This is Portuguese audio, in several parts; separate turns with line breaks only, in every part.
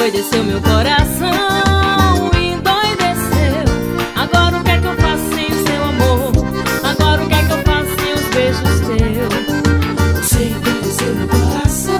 endoideceu meu coração, endoideceu. Agora o que é que eu faço sem o seu amor? Agora o que é que eu faço sem os beijos teus?
Você endoideceu meu coração,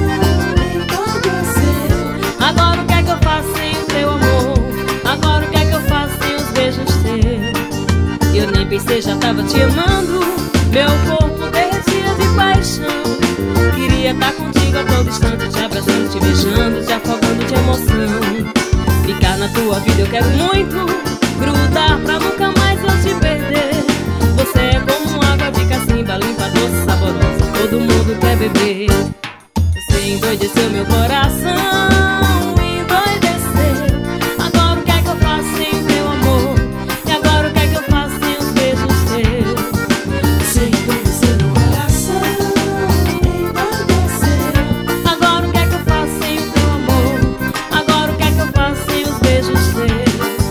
endoideceu.
Agora o que é que eu faço sem o teu amor? Agora o que é que eu faço sem os beijos teus? Eu nem pensei, já tava te amando. Meu corpo derretia de paixão. Queria estar contigo a todo instante, te abraçando, te beijando, te afogando de emoção. Ficar na tua vida eu quero muito, grudar pra nunca mais eu te perder. Você é como água de cacimba, limpa, doce, saborosa, todo mundo quer beber. Você endoideceu meu coração, endoideceu. Agora o que é que eu faço sem o teu amor? E agora o que é que eu faço sem os beijos teus?
Você endoideceu meu coração, endoideceu.
Agora o que é que eu faço sem o teu amor? Agora o que é que eu faço sem os beijos teus?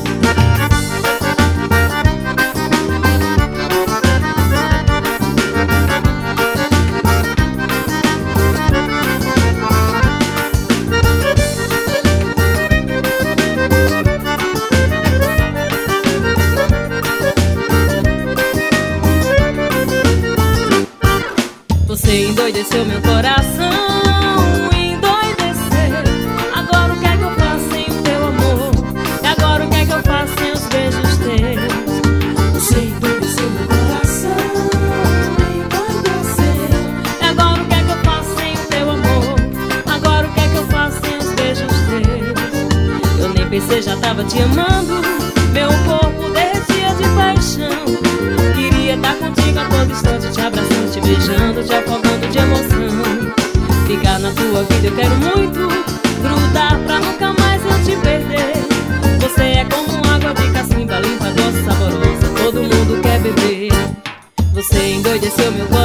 Você endoideceu meu coração, endoideceu. Agora o que é que eu faço sem o teu amor? E agora o que é que eu faço sem os beijos teus?
Você endoideceu meu coração, endoideceu.
E agora o que é que eu faço sem o teu amor? Agora o que é que eu faço sem os beijos teus? Eu nem pensei, já tava te amando. Meu corpo derretia de paixão. Queria estar contigo a todo instante, te abraçando, te beijando, te afogando de emoção. Ficar na tua vida eu quero muito, grudar pra nunca mais eu te perder. Você é como água de cacimba, limpa, doce, saborosa, todo mundo quer beber. Você endoideceu meu coração.